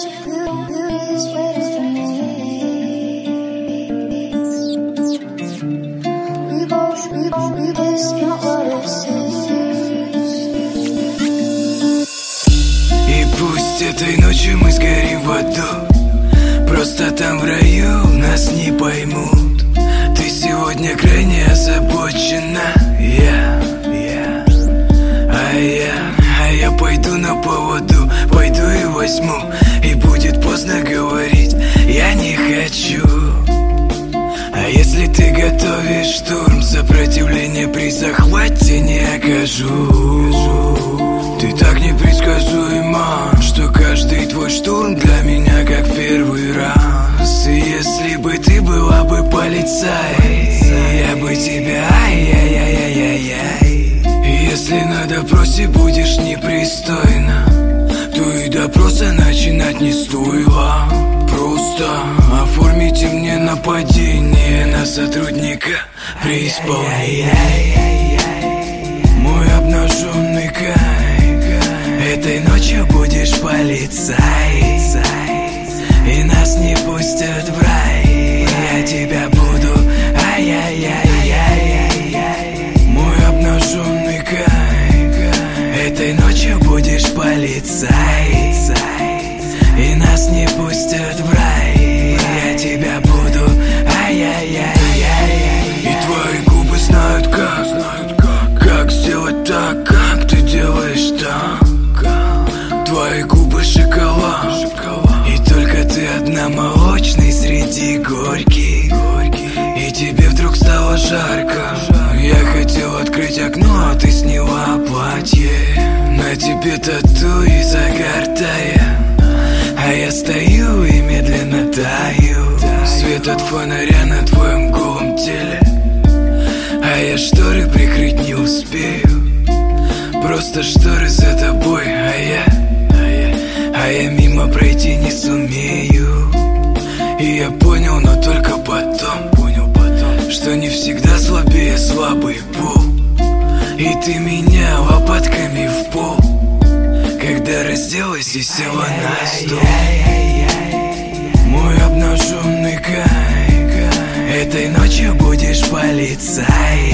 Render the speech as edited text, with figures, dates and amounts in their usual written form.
И пусть этой ночью мы сгорим в аду, просто там в раю нас не поймут. Ты сегодня крайне озабочена, а я пойду на поводу, пойду и возьму. И будет поздно говорить, я не хочу. А если ты готовишь штурм, сопротивление при захвате не окажу. Ты так непредсказуема, что каждый твой штурм для меня как в первый раз. И если бы ты была бы полицай, я бы тебя Если на допросе будешь непристойна, то и допроса начинать не стоило. Просто оформите мне нападение на сотрудника при исполнении. Мой обнаженный кайф, этой ночью будешь полицай, и нас не пустят в рай. Я тебя буду Мой обнаженный кайф, этой ночью будешь полицай, и нас не пустят в рай. Я тебя буду И твои губы знают как сделать так, как ты делаешь так. Твои губы шоколад, и только ты одна молочный среди горьких. И тебе вдруг стало жарко. Я хотел открыть окно, а ты сняла платье. На тебе тату и загар тая, а я стою и медленно таю. Свет от фонаря на твоем голом теле, а я шторы прикрыть не успею. Просто шторы за тобой, а я мимо пройти не сумею. И я понял, но только потом что не всегда слабее слабый пол. И ты меня лопатками в пол, когда разделась и села на стол. Мой обнаженный кайф, этой ночью будешь полицай,